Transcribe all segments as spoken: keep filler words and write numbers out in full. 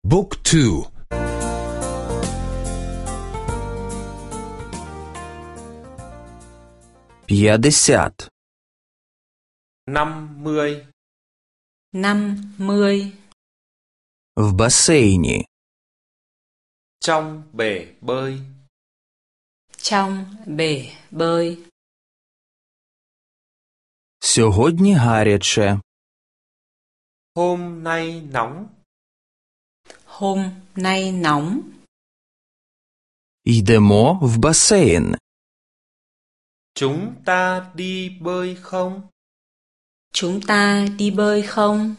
บุ๊กทูп'ятдесят năm mươi năm mươi в басейні trong bể bơi trong bể bơi. Сьогодні гаряче. hôm nay nóng Hôm nay nóng. Йдемо в басейн. chúng ta đi bơi không Chúng ta đi bơi không?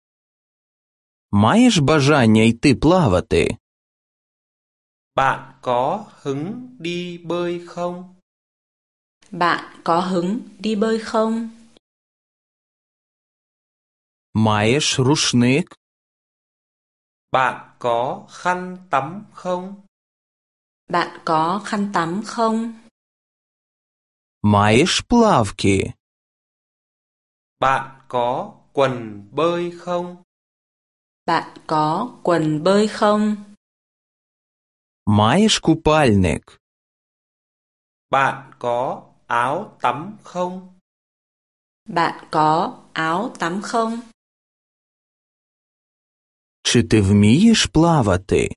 Маєш бажання йти плавати? bạn có hứng đi bơi không Bạn có hứng đi bơi không? Маєш рушник? bạn có khăn tắm không Bạn có khăn tắm không? Маєш плавки? bạn có quần bơi không Bạn có quần bơi không? Маєш купальник? bạn có áo tắm không Bạn có áo tắm không? Чи ти вмієш плавати?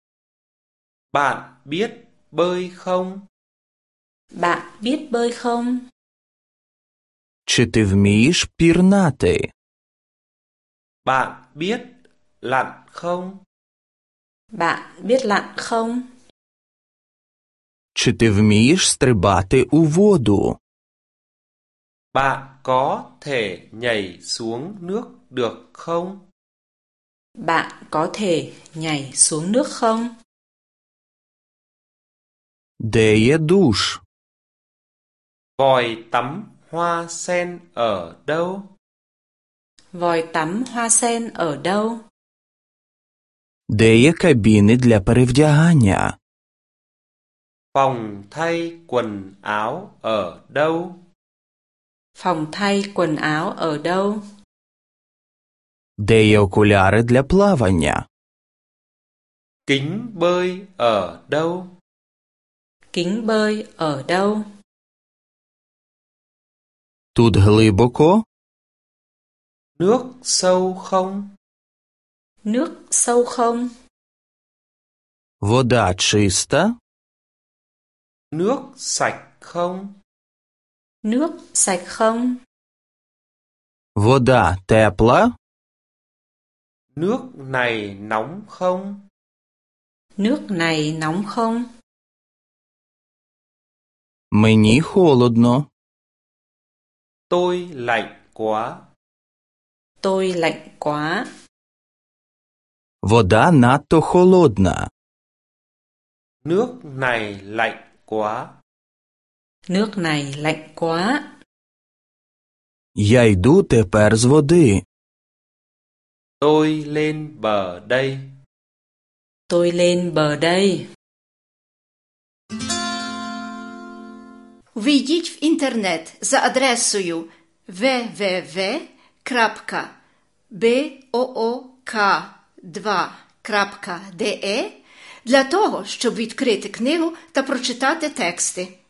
bạn biết bơi không Bạn biết bơi không? Чи ти вмієш пірнати? bạn biết lặn không Bạn biết lặn không? Чи ти вмієш стрибати у воду? bạn có thể nhảy xuống nước được không Bạn có thể nhảy xuống nước không? Де є душ? vòi tắm hoa sen ở đâu Vòi tắm hoa sen ở đâu? Де є кабіни для перевдягання? phòng thay quần áo ở đâu Phòng thay quần áo ở đâu? Де є окуляри для плавання? kính bơi ở đâu Kính bơi ở đâu? Тут глибоко? nước sâu không Nước sâu không? Вода чиста? nước sạch không Nước sạch không? Вода тепла? nước này nóng không Nước này nóng không? Мені холодно. tôi lạnh quá Tôi lạnh quá. Вода надто холодна. nước này lạnh quá Nước này lạnh quá. Я йду тепер з води. tôi lên bờ đây Tôi lên bờ đây. Ввійдіть в інтернет за адресою double-u double-u double-u крапка book два крапка de для того, щоб відкрити книгу та прочитати тексти.